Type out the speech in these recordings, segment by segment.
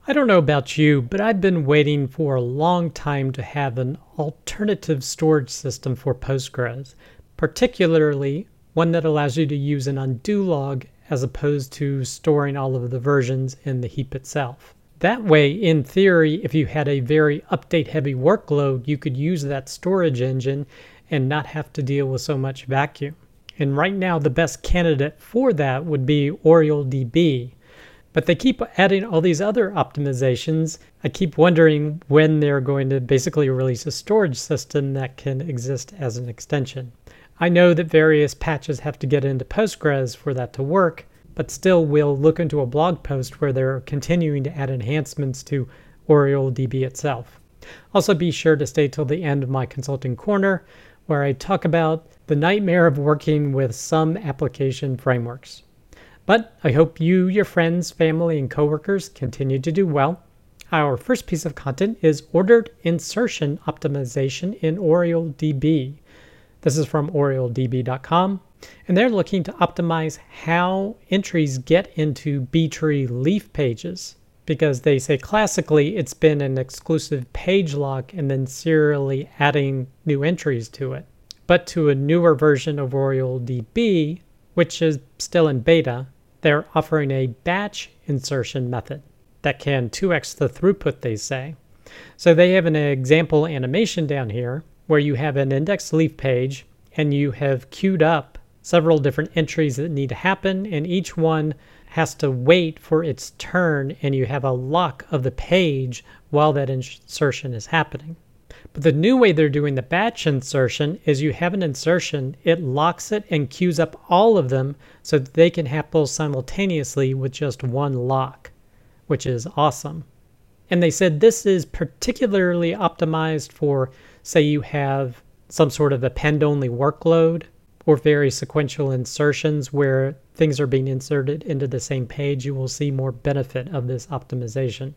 I don't know about you, but I've been waiting for a long time to have an alternative storage system for Postgres, particularly one that allows you to use an undo log as opposed to storing all of the versions in the heap itself. That way, in theory, if you had a very update-heavy workload, you could use that storage engine and not have to deal with so much vacuum. And right now, the best candidate for that would be OrioleDB. But they keep adding all these other optimizations. I keep wondering when they're going to basically release a storage system that can exist as an extension. I know that various patches have to get into Postgres for that to work, but still we'll look into a blog post where they're continuing to add enhancements to OrioleDB itself. Also be sure to stay till the end of my consulting corner, where I talk about the nightmare of working with some application frameworks. But I hope you, your friends, family, and coworkers continue to do well. Our first piece of content is ordered insertion optimization in OrioleDB. This is from orioledb.com, and they're looking to optimize how entries get into B-tree leaf pages, because they say classically it's been an exclusive page lock and then serially adding new entries to it. But to a newer version of OrioleDB, which is still in beta, they're offering a batch insertion method that can 2x the throughput, they say. So they have an example animation down here where you have an index leaf page and you have queued up several different entries that need to happen, and each one has to wait for its turn, and you have a lock of the page while that insertion is happening. But the new way they're doing the batch insertion is you have an insertion, it locks it and queues up all of them so that they can happen simultaneously with just one lock, which is awesome. And they said this is particularly optimized for, say you have some sort of append-only workload or very sequential insertions where things are being inserted into the same page. You will see more benefit of this optimization.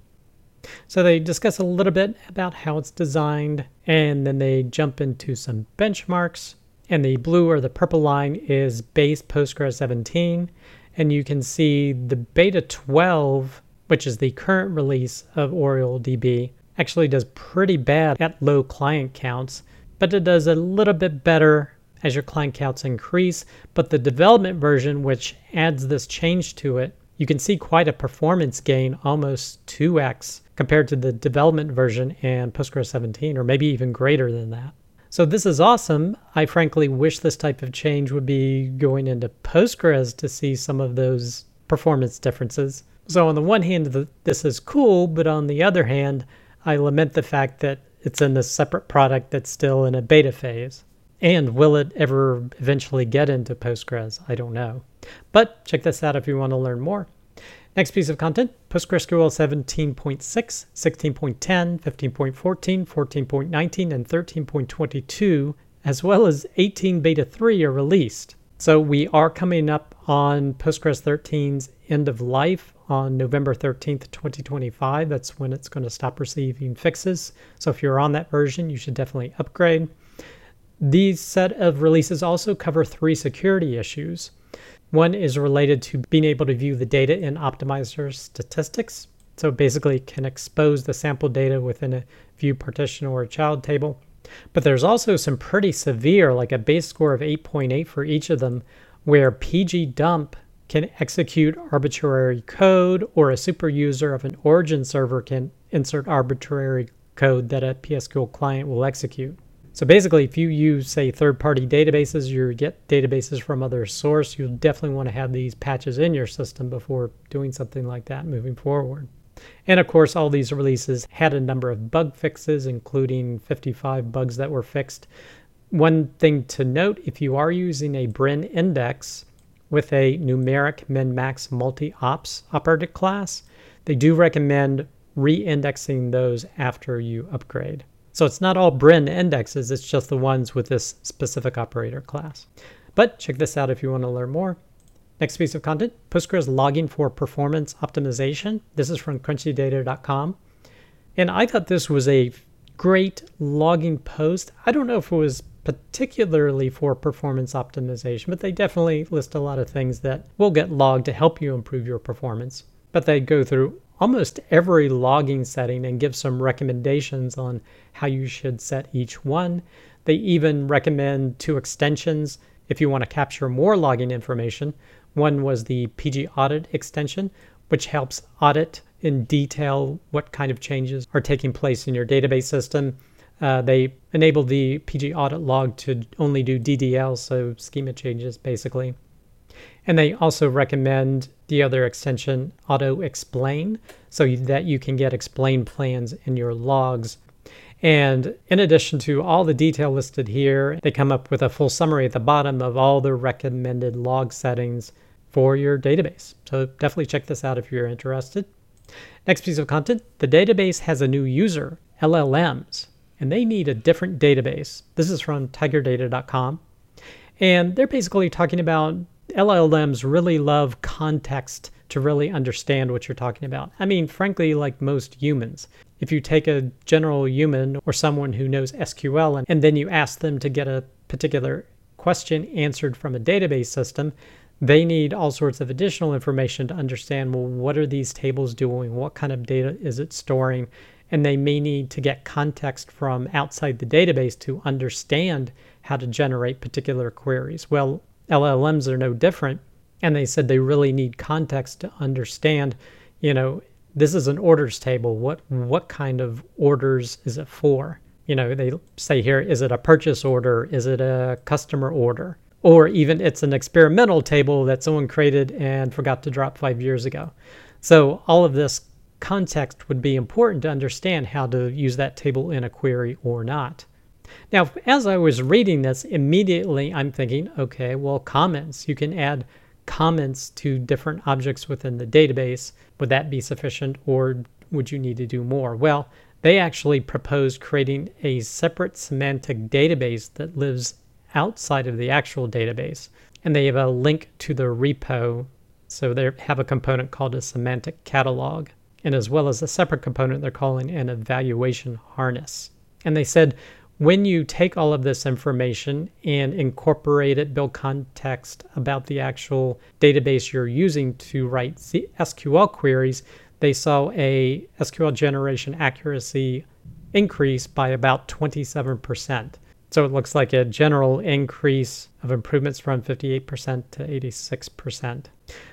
So they discuss a little bit about how it's designed, and then they jump into some benchmarks. And the blue or the purple line is base Postgres 17. And you can see the beta 12, which is the current release of OrioleDB, actually does pretty bad at low client counts, but it does a little bit better as your client counts increase. But the development version, which adds this change to it, you can see quite a performance gain, almost 2x compared to the development version and Postgres 17, or maybe even greater than that. So this is awesome. I frankly wish this type of change would be going into Postgres to see some of those performance differences. So on the one hand, this is cool, but on the other hand, I lament the fact that it's in a separate product that's still in a beta phase. And will it ever eventually get into Postgres? I don't know. But check this out if you want to learn more. Next piece of content, PostgreSQL 17.6, 16.10, 15.14, 14.19, and 13.22, as well as 18 beta 3 are released. So we are coming up on Postgres 13's end of life on November 13th, 2025. That's when it's going to stop receiving fixes. So if you're on that version, you should definitely upgrade. These set of releases also cover 3 security issues. One is related to being able to view the data in Optimizer statistics. So basically it can expose the sample data within a view partition or a child table. But there's also some pretty severe, like a base score of 8.8 for each of them, where pgdump can execute arbitrary code, or a super user of an origin server can insert arbitrary code that a PSQL client will execute. So basically, if you use, say, third-party databases, you get databases from other source, you'll definitely want to have these patches in your system before doing something like that moving forward. And of course, all these releases had a number of bug fixes, including 55 bugs that were fixed. One thing to note, if you are using a Brin index with a numeric min-max multi-ops operator class, they do recommend re-indexing those after you upgrade. So it's not all Brin indexes, it's just the ones with this specific operator class. But check this out if you want to learn more. Next piece of content, Postgres logging for performance optimization. This is from crunchydata.com. And I thought this was a great logging post. I don't know if it was particularly for performance optimization, but they definitely list a lot of things that will get logged to help you improve your performance. But they go through almost every logging setting and give some recommendations on how you should set each one. They even recommend 2 extensions if you want to capture more logging information. One was the PG Audit extension, which helps audit in detail what kind of changes are taking place in your database system. They enable the PG Audit log to only do DDL, so schema changes basically. And they also recommend the other extension, Auto Explain, so that you can get explain plans in your logs. And in addition to all the detail listed here, they come up with a full summary at the bottom of all the recommended log settings for your database. So definitely check this out if you're interested. Next piece of content, the database has a new user, LLMs, and they need a different database. This is from tigerdata.com. And they're basically talking about LLMs really love context to really understand what you're talking about. I mean, frankly, like most humans, if you take a general human or someone who knows SQL and then you ask them to get a particular question answered from a database system, they need all sorts of additional information to understand, well, what are these tables doing? What kind of data is it storing? And they may need to get context from outside the database to understand how to generate particular queries. Well, LLMs are no different. And they said they really need context to understand, this is an orders table. What kind of orders is it for? They say here, is it a purchase order? Is it a customer order? Or even it's an experimental table that someone created and forgot to drop 5 years ago. So all of this context would be important to understand how to use that table in a query or not. Now, as I was reading this, immediately I'm thinking, okay, well, comments. You can add comments to different objects within the database. Would that be sufficient, or would you need to do more? Well, they actually proposed creating a separate semantic database that lives outside of the actual database. And they have a link to the repo. So they have a component called a semantic catalog, and as well as a separate component they're calling an evaluation harness. And they said, when you take all of this information and incorporate it, build context about the actual database you're using to write SQL queries, they saw a SQL generation accuracy increase by about 27%. So it looks like a general increase of improvements from 58% to 86%.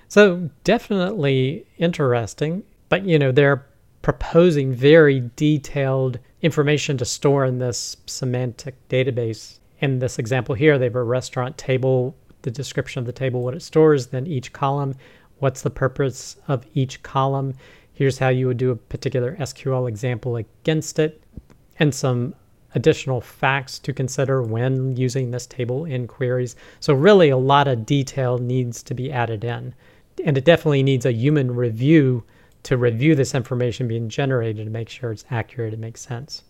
So definitely interesting, but they're proposing very detailed information to store in this semantic database. In this example here, they have a restaurant table, the description of the table, what it stores, then each column, what's the purpose of each column. Here's how you would do a particular SQL example against it, and some additional facts to consider when using this table in queries. So really a lot of detail needs to be added in. And it definitely needs a human review to review this information being generated to make sure it's accurate and makes sense.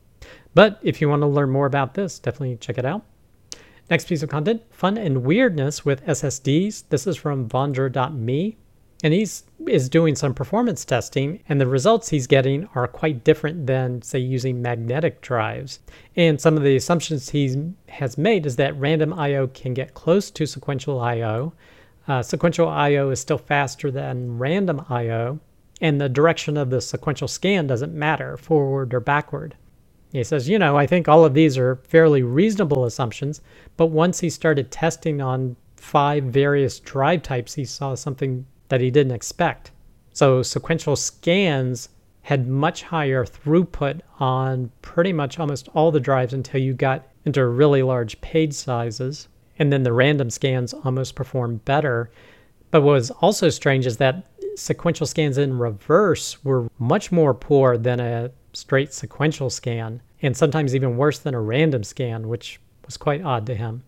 But if you want to learn more about this, definitely check it out. Next piece of content, fun and weirdness with SSDs. This is from Vondra.me. And he is doing some performance testing, and the results he's getting are quite different than, say, using magnetic drives. And some of the assumptions he has made is that random I/O can get close to sequential I/O. Sequential I/O is still faster than random I/O, and the direction of the sequential scan doesn't matter, forward or backward. He says, I think all of these are fairly reasonable assumptions, but once he started testing on 5 various drive types, he saw something that he didn't expect. So sequential scans had much higher throughput on pretty much almost all the drives until you got into really large page sizes. And then the random scans almost performed better. But what was also strange is that sequential scans in reverse were much more poor than a straight sequential scan, and sometimes even worse than a random scan, which was quite odd to him.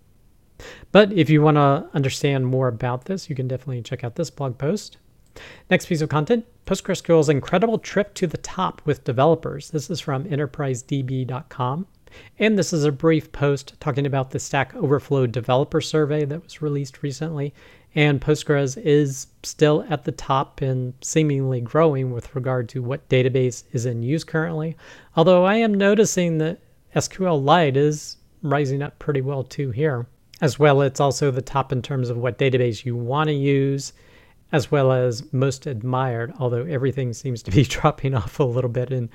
But if you want to understand more about this, you can definitely check out this blog post. Next piece of content, PostgreSQL's incredible trip to the top with developers. This is from enterprisedb.com. And this is a brief post talking about the Stack Overflow developer survey that was released recently. And Postgres is still at the top and seemingly growing with regard to what database is in use currently. Although I am noticing that SQLite is rising up pretty well too here. As well, it's also the top in terms of what database you want to use. as well as most admired, although everything seems to be dropping off a little bit in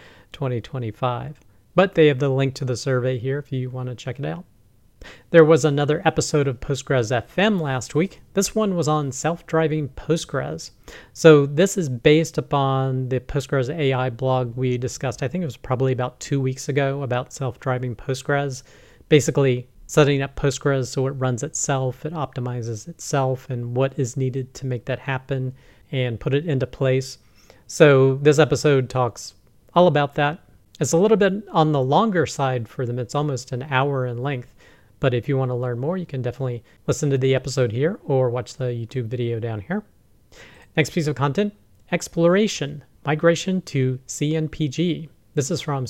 2025. But they have the link to the survey here if you want to check it out. There was another episode of Postgres FM last week. This one was on self-driving Postgres. So this is based upon the Postgres AI blog we discussed, I think it was probably about 2 weeks ago, about self-driving Postgres. Basically setting up Postgres so it runs itself, it optimizes itself, and what is needed to make that happen and put it into place. So this episode talks all about that. It's a little bit on the longer side for them. It's almost an hour in length. But if you want to learn more, you can definitely listen to the episode here or watch the YouTube video down here. Next piece of content, exploration, migration to CNPG. This is from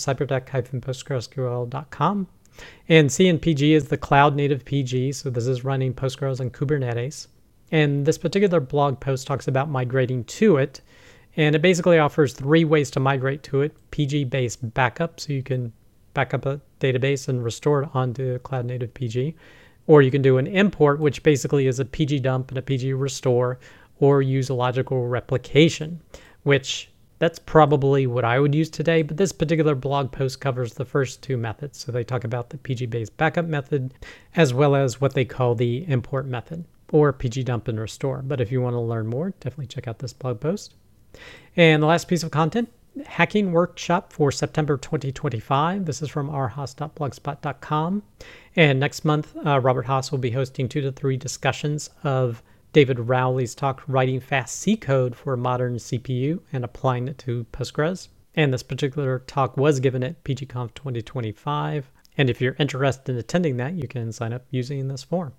cyberdeck-postgresql.com. And CNPG is the cloud native PG, so this is running Postgres on Kubernetes. And this particular blog post talks about migrating to it. And it basically offers 3 ways to migrate to it. PG-based backup, so you can back up a database and restore it onto Cloud Native PG. Or you can do an import, which basically is a PG dump and a PG restore, or use a logical replication, which that's probably what I would use today. But this particular blog post covers the first 2 methods. So they talk about the PG-based backup method, as well as what they call the import method, or PG dump and restore. But if you want to learn more, definitely check out this blog post. And the last piece of content, hacking workshop for September 2025. This is from rhaas.blogspot.com. And next month, Robert Haas will be hosting 2 to 3 discussions of David Rowley's talk, Writing Fast C Code for a Modern CPU and Applying it to Postgres. And this particular talk was given at PGConf 2025. And if you're interested in attending that, you can sign up using this form.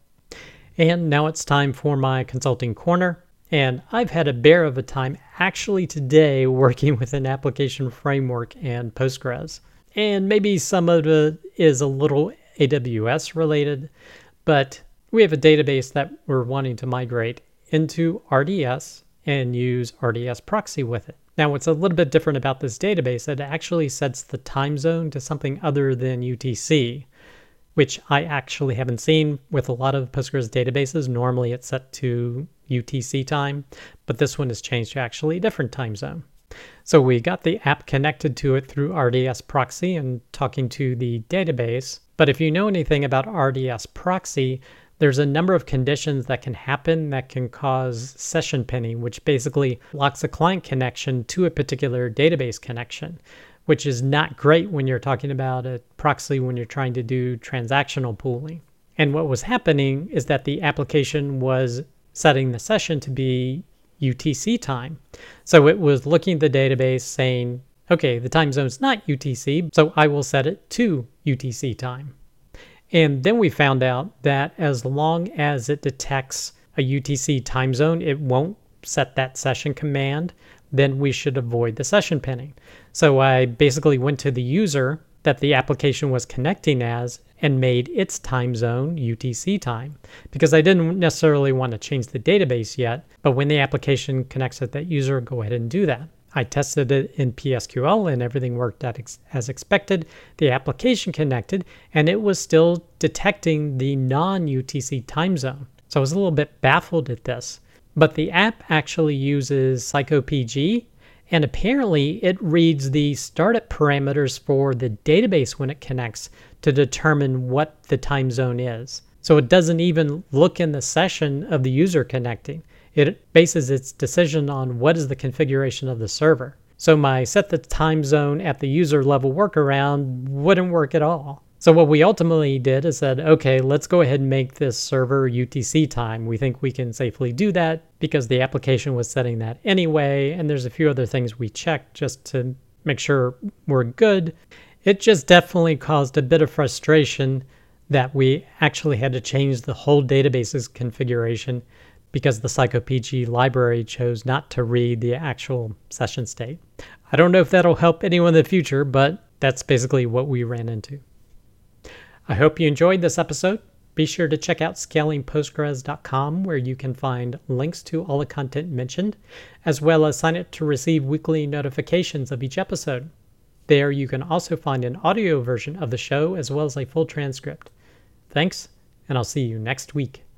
And now it's time for my consulting corner. And I've had a bear of a time actually today working with an application framework and Postgres. And maybe some of it is a little AWS related, but we have a database that we're wanting to migrate into RDS and use RDS proxy with it. Now, what's a little bit different about this database, it actually sets the time zone to something other than UTC, which I actually haven't seen with a lot of Postgres databases. Normally it's set to UTC time, but this one has changed to actually a different time zone. So we got the app connected to it through RDS proxy and talking to the database. But if you know anything about RDS proxy, there's a number of conditions that can happen that can cause session pinning, which basically locks a client connection to a particular database connection, which is not great when you're talking about a proxy when you're trying to do transactional pooling. And what was happening is that the application was setting the session to be UTC time. So it was looking at the database saying, okay, the time zone's not UTC, so I will set it to UTC time. And then we found out that as long as it detects a UTC time zone, it won't set that session command, then we should avoid the session pinning. So I basically went to the user that the application was connecting as and made its time zone UTC time, because I didn't necessarily want to change the database yet, but when the application connects with that user, go ahead and do that. I tested it in PSQL and everything worked as expected. The application connected and it was still detecting the non-UTC time zone. So I was a little bit baffled at this, but the app actually uses PsychoPG, and apparently it reads the startup parameters for the database when it connects to determine what the time zone is. So it doesn't even look in the session of the user connecting. It bases its decision on what is the configuration of the server. So my set the time zone at the user level workaround wouldn't work at all. So what we ultimately did is said, okay, let's go ahead and make this server UTC time. We think we can safely do that because the application was setting that anyway. And there's a few other things we checked just to make sure we're good. It just definitely caused a bit of frustration that we actually had to change the whole database's configuration because the PsychoPG library chose not to read the actual session state. I don't know if that'll help anyone in the future, but that's basically what we ran into. I hope you enjoyed this episode. Be sure to check out scalingpostgres.com, where you can find links to all the content mentioned, as well as sign up to receive weekly notifications of each episode. There you can also find an audio version of the show as well as a full transcript. Thanks, and I'll see you next week.